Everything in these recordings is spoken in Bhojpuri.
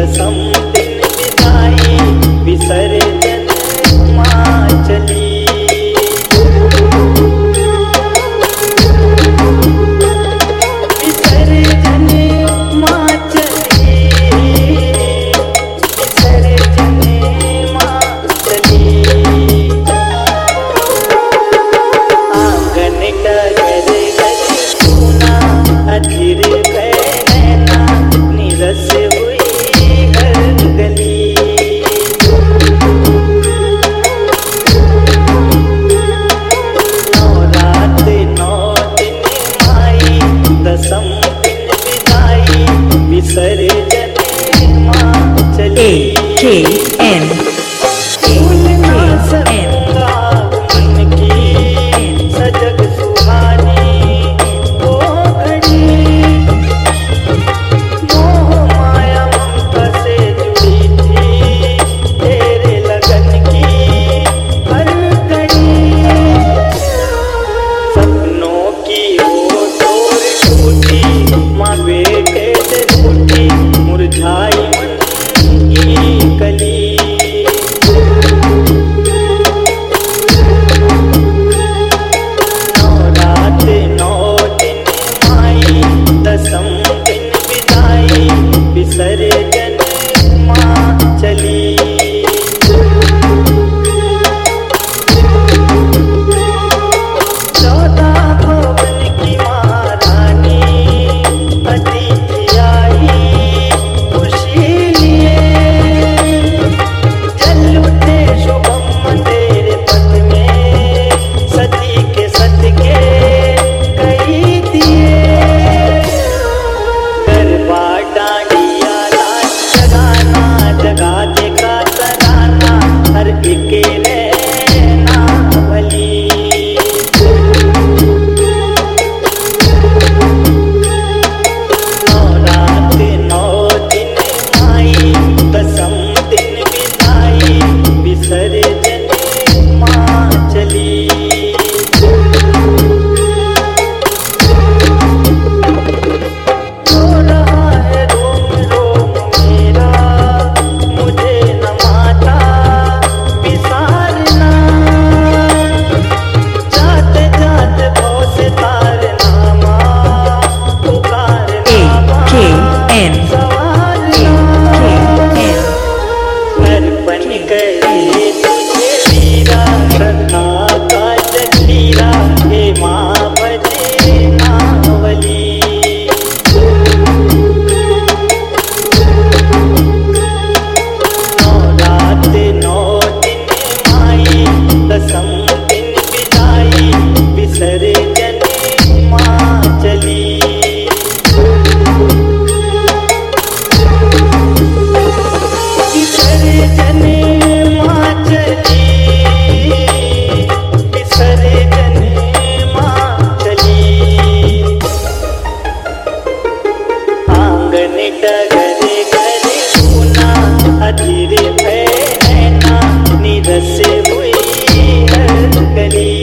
दसम दिन विदाई विसर्जन माँ चली। विसर्जन माँ चली, विसर्जन माँ चली। आंगन डगर गली सुना अधीर नैना निरस हुई हर गली। नौ रात 9 दिन माई दसम दिन विदाई विसर्जन माँ चली। AKN भूलना सकूंगा मन की सजग सुहानी वो घड़ी। मोह माया ममता से जुड़ी थी तेरे लगन की हर घड़ी। सपनों की वो डोर टूटी माँ बेटे से रूठी मुरझाई मन की कली। नौ रात 9 दिन माई दसम दिन विदाई विसर्जन माँ चली। 14 भवन की महारानी अतिथि आई खुशी लिए। जल उठे शुभम तेरे पथ में सती के सदके कई दिए। गरबा डांडिया नाच जगाना जगा देखा तराना हर एक रहना भली। नौ रात 9 दिन माई दसम दिन विदाई विसर्जन माँ चली। रो रहा है रोम रोम मेरा मुझे न माता विसारना। जाते जाते भव से तारना माँ पुकारना माँ AKN सवारना। अर्पण करे तुझे वीरा श्रद्धा का जखीरा हे माँ भजे नावली। नौ रात 9 दिन माई दसम दिन विदाई विसर्जन माँ चली। विसर्जन माँ चली, विसर्जन माँ चली। आंगन डगर गली सुना अधीर नैना निरस हुई हर गली।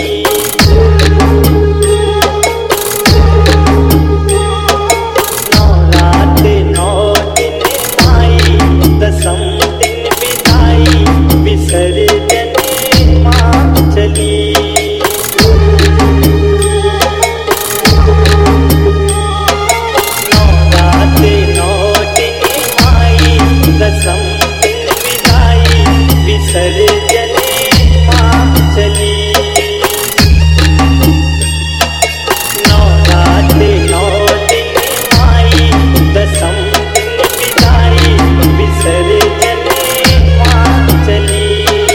नौ रात 9 दिन माई दसम दिन विदाई विसर्जन माँ चली। नौ रात 9 दिन माई दसम दिन विदाई विसर्जन माँ चली। नौ रात 9 दिन माई दसम दिन विदाई विसर्जन माँ चली।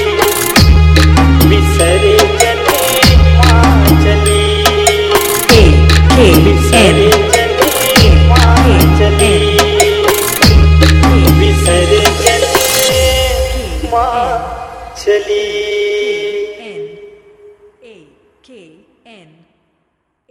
विसर्जन माँ चली। AKN विसर्जन माँ चली। विसर्जन माँ चली।